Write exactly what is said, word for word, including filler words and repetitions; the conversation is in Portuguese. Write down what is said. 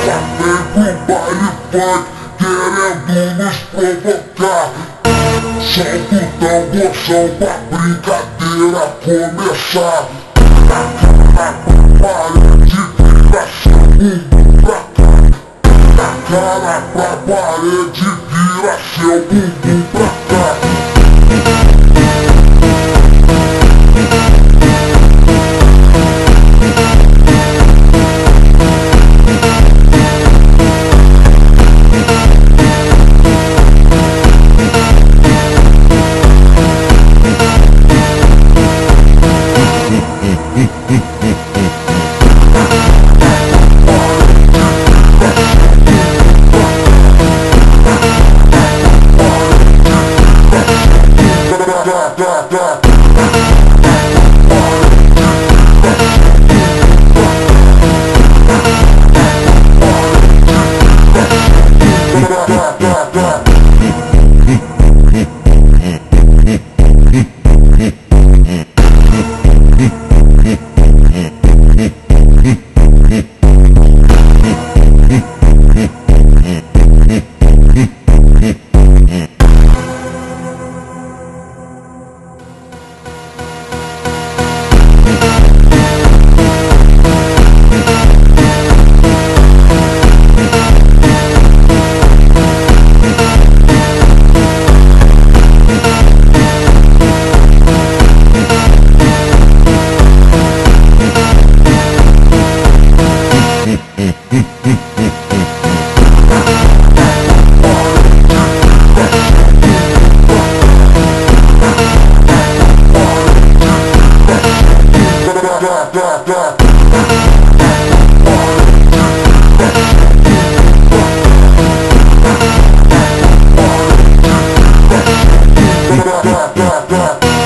querendo nos provocar. Solta o tamborzão pra brincadeira começar. Na parede, vira seu bumbum pra cá. Da cara pra parede, vira seu bumbum pra cá. Yeah.